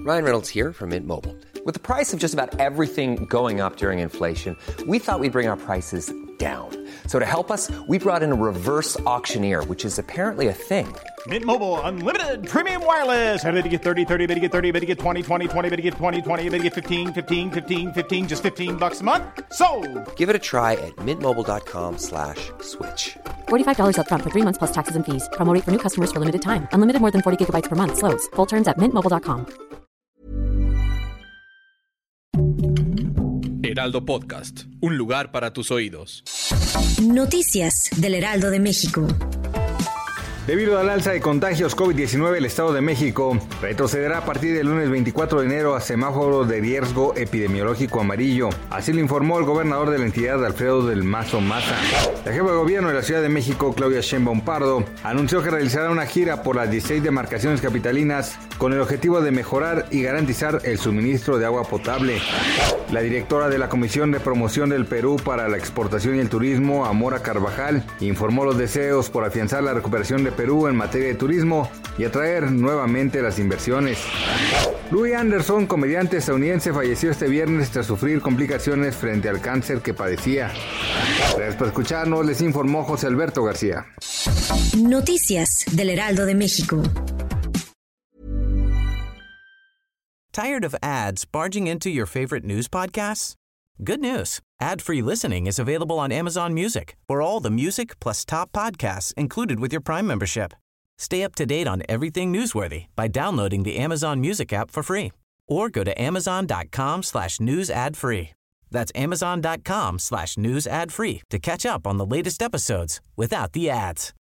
Ryan Reynolds here from Mint Mobile. With the price of just about everything going up during inflation, we thought we'd bring our prices down. So to help us, we brought in a reverse auctioneer, which is apparently a thing. Mint Mobile Unlimited Premium Wireless. How to get 30, 30, bit to get 30, bit to get 20, 20, 20, bit to get 20, 20, bit to get 15, 15, 15, 15, just $15 a month? Sold! Give it a try at mintmobile.com/switch. $45 up front for 3 months plus taxes and fees. Promo rate for new customers for limited time. Unlimited more than 40 gigabytes per month. Slows full terms at mintmobile.com. Heraldo Podcast, un lugar para tus oídos. Noticias del Heraldo de México. Debido al alza de contagios COVID-19, el Estado de México retrocederá a partir del lunes 24 de enero a semáforo de riesgo epidemiológico amarillo. Así lo informó el gobernador de la entidad, Alfredo del Mazo Maza. La jefa de gobierno de la Ciudad de México, Claudia Sheinbaum Pardo, anunció que realizará una gira por las 16 demarcaciones capitalinas con el objetivo de mejorar y garantizar el suministro de agua potable. La directora de la Comisión de Promoción del Perú para la Exportación y el Turismo, Amora Carvajal, informó los deseos por afianzar la recuperación de Perú en materia de turismo y atraer nuevamente las inversiones. Louis Anderson, comediante estadounidense, falleció este viernes tras sufrir complicaciones frente al cáncer que padecía. Gracias por escucharnos, les informó José Alberto García. Noticias del Heraldo de México. Tired of ads barging into your favorite news podcasts? Good news. Ad-free listening is available on Amazon Music for all the music plus top podcasts included with your Prime membership. Stay up to date on everything newsworthy by downloading the Amazon Music app for free or go to amazon.com/news ad free. That's amazon.com/news ad free to catch up on the latest episodes without the ads.